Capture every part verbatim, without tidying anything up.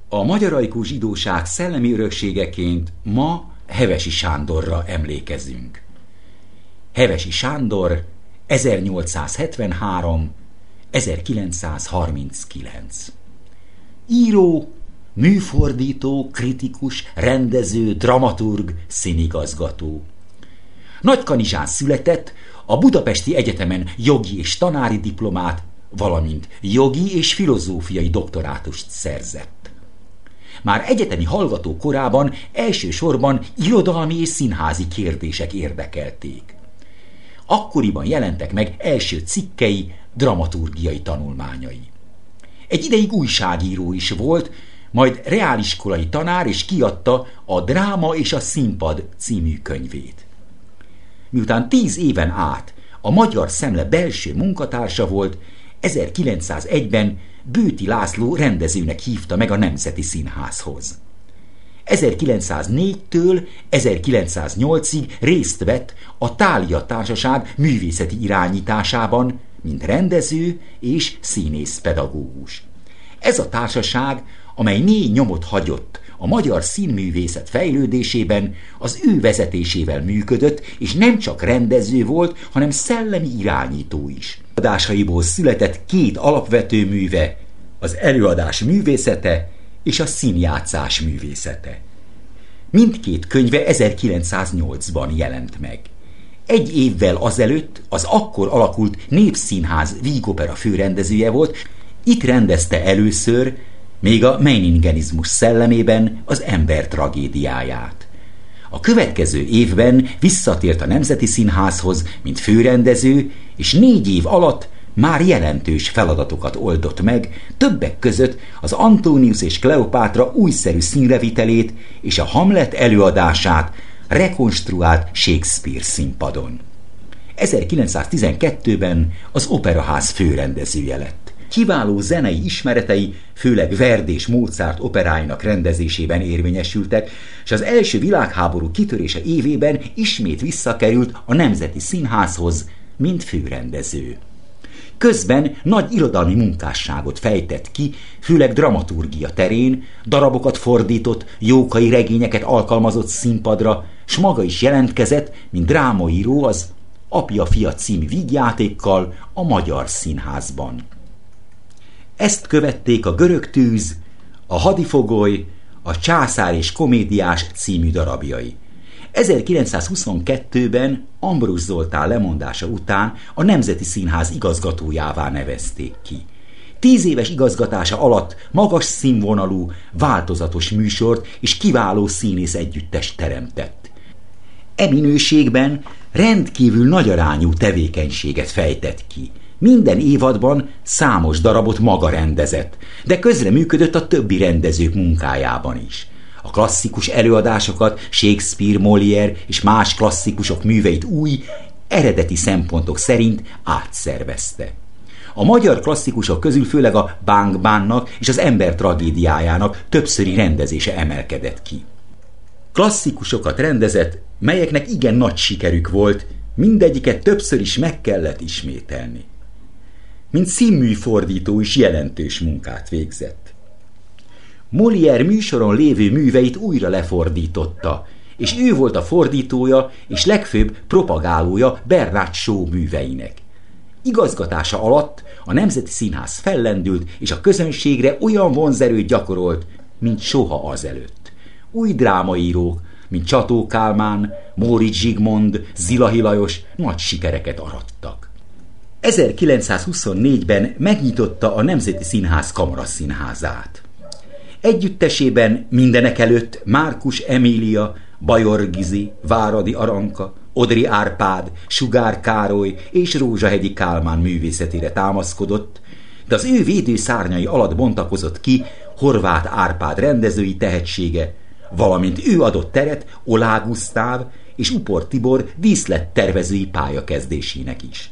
A magyar ajkú zsidóság szellemi örökségeként ma Hevesi Sándorra emlékezünk. Hevesi Sándor ezernyolcszázhetvenhárom ezerkilencszázharminckilenc. Író, műfordító, kritikus, rendező, dramaturg, színigazgató. Nagykanizsán született, a Budapesti Egyetemen jogi és tanári diplomát, valamint jogi és filozófiai doktorátust szerzett. Már egyetemi hallgató korában elsősorban irodalmi és színházi kérdések érdekelték. Akkoriban jelentek meg első cikkei, dramaturgiai tanulmányai. Egy ideig újságíró is volt, majd reáliskolai tanár, és kiadta a Dráma és a színpad című könyvét. Miután tíz éven át a Magyar Szemle belső munkatársa volt, ezerkilencszázegyben Bőti László rendezőnek hívta meg a Nemzeti Színházhoz. ezerkilencszáznégytől ezerkilencszáznyolcig részt vett a Thália Társaság művészeti irányításában, mint rendező és színészpedagógus. Ez a társaság, amely mély nyomot hagyott a magyar színművészet fejlődésében, az ő vezetésével működött, és nem csak rendező volt, hanem szellemi irányító is. Adásaiból született két alapvető műve, az előadás művészete és a színjátszás művészete. Mindkét könyve ezerkilencszáznyolcban jelent meg. Egy évvel azelőtt az akkor alakult Népszínház vígopera főrendezője volt, itt rendezte először, még a meiningenizmus szellemében az Ember tragédiáját. A következő évben visszatért a Nemzeti Színházhoz, mint főrendező, és négy év alatt már jelentős feladatokat oldott meg, többek között az Antonius és Kleopátra újszerű színrevitelét és a Hamlet előadását rekonstruált Shakespeare színpadon. ezerkilencszáztizenkettőben az Operaház főrendezője lett. Kiváló zenei ismeretei főleg Verdi és Mozart operáinak rendezésében érvényesültek, és az első világháború kitörése évében ismét visszakerült a Nemzeti Színházhoz, mint főrendező. Közben nagy irodalmi munkásságot fejtett ki, főleg dramaturgia terén, darabokat fordított, jókai regényeket alkalmazott színpadra, s maga is jelentkezett, mint drámaíró az Apja-fia című vígjátékkal a Magyar Színházban. Ezt követték a Görög tűz, a Hadifogoly, a Császár és komédiás című darabjai. ezerkilencszázhuszonkettőben Ambrus Zoltán lemondása után a Nemzeti Színház igazgatójává nevezték ki. Tíz éves igazgatása alatt magas színvonalú, változatos műsort és kiváló színész együttest teremtett. E minőségben rendkívül nagyarányú tevékenységet fejtett ki. Minden évadban számos darabot maga rendezett, de közreműködött a többi rendezők munkájában is. A klasszikus előadásokat, Shakespeare, Molière és más klasszikusok műveit új, eredeti szempontok szerint átszervezte. A magyar klasszikusok közül főleg a Bánk Bánnak és az Ember tragédiájának többszöri rendezése emelkedett ki. Klasszikusokat rendezett, melyeknek igen nagy sikerük volt, mindegyiket többször is meg kellett ismételni. Mint színműfordító is jelentős munkát végzett. Molière műsoron lévő műveit újra lefordította, és ő volt a fordítója és legfőbb propagálója Bernard Shaw műveinek. Igazgatása alatt a Nemzeti Színház fellendült, és a közönségre olyan vonzerőt gyakorolt, mint soha azelőtt. Új drámaírók, mint Csató Kálmán, Móricz Zsigmond, Zilahi Lajos nagy sikereket arattak. ezerkilencszázhuszonnégyben megnyitotta a Nemzeti Színház kamaraszínházát. Együttesében mindenekelőtt Márkus Emília, Bajor Gizi, Váradi Aranka, Odry Árpád, Sugár Károly és Rózsahegyi Kálmán művészetére támaszkodott, de az ő védőszárnyai alatt bontakozott ki Horváth Árpád rendezői tehetsége, valamint ő adott teret Olá Gusztáv és Upor Tibor díszlettervezői pályakezdésének is.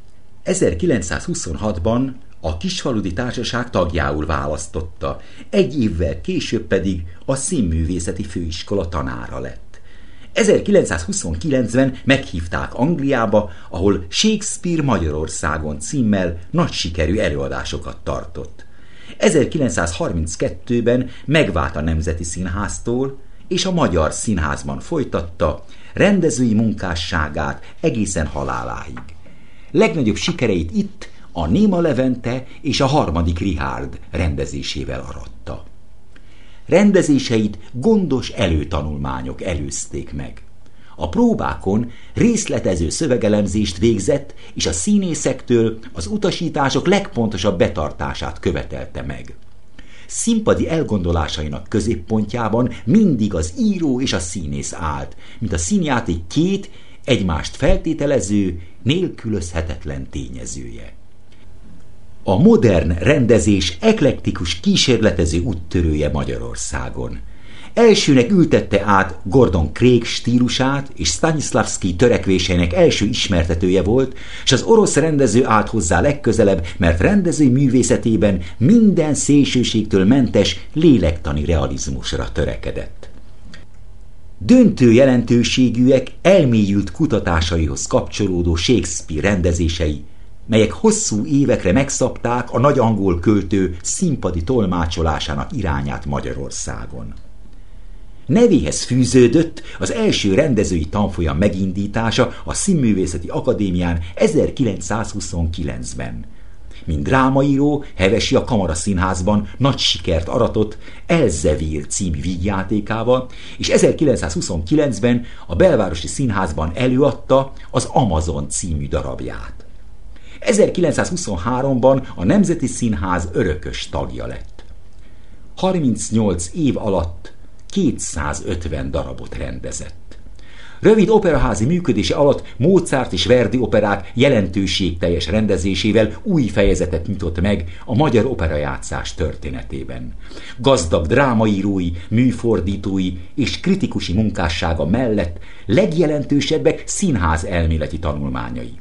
ezerkilencszázhuszonhatban a Kisfaludy Társaság tagjául választotta, egy évvel később pedig a Színművészeti Főiskola tanára lett. ezerkilencszázhuszonkilencben meghívták Angliába, ahol Shakespeare Magyarországon címmel nagy sikerű előadásokat tartott. ezerkilencszázharminckettőben megvált a Nemzeti Színháztól, és a Magyar Színházban folytatta rendezői munkásságát egészen haláláig. Legnagyobb sikereit itt a Néma Levente és a Harmadik Richárd rendezésével aratta. Rendezéseit gondos előtanulmányok előzték meg. A próbákon részletező szövegelemzést végzett, és a színészektől az utasítások legpontosabb betartását követelte meg. Színpadi elgondolásainak középpontjában mindig az író és a színész állt, mint a színjáték két egymást feltételező, nélkülözhetetlen tényezője. A modern rendezés eklektikus kísérletező úttörője Magyarországon. Elsőnek ültette át Gordon Craig stílusát, és Stanislavski törekvéseinek első ismertetője volt, és az orosz rendező állt hozzá legközelebb, mert rendezői művészetében minden szélsőségtől mentes lélektani realizmusra törekedett. Döntő jelentőségűek elmélyült kutatásaihoz kapcsolódó Shakespeare rendezései, melyek hosszú évekre megszabták a nagy angol költő színpadi tolmácsolásának irányát Magyarországon. Nevéhez fűződött az első rendezői tanfolyam megindítása a Színművészeti Akadémián ezerkilencszázhuszonkilencben. Mint drámaíró Hevesi a Kamaraszínházban nagy sikert aratott Elzevir című vígjátékával, és ezerkilencszázhuszonkilencben a Belvárosi Színházban előadta az Amazon című darabját. ezerkilencszázhuszonháromban a Nemzeti Színház örökös tagja lett. harmincnyolc év alatt kétszázötven darabot rendezett. Rövid operaházi működése alatt Mozart és Verdi operák jelentőségteljes rendezésével új fejezetet nyitott meg a magyar operajátszás történetében. Gazdag drámaírói, műfordítói és kritikusi munkássága mellett legjelentősebbek színház elméleti tanulmányai.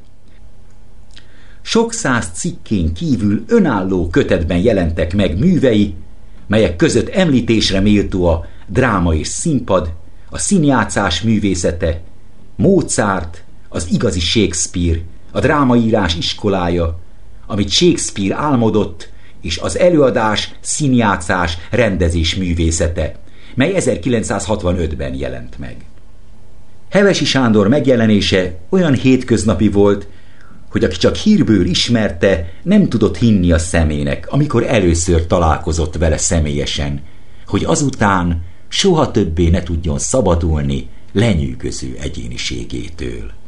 Sok száz cikkén kívül önálló kötetben jelentek meg művei, melyek között említésre méltó a dráma és színpad, a színjátszás művészete, Mozart, az igazi Shakespeare, a drámaírás iskolája, amit Shakespeare álmodott, és az előadás, színjátszás, rendezés művészete, mely ezerkilencszázhatvanötben jelent meg. Hevesi Sándor megjelenése olyan hétköznapi volt, hogy aki csak hírből ismerte, nem tudott hinni a szemének, amikor először találkozott vele személyesen, hogy azután soha többé ne tudjon szabadulni lenyűgöző egyéniségétől.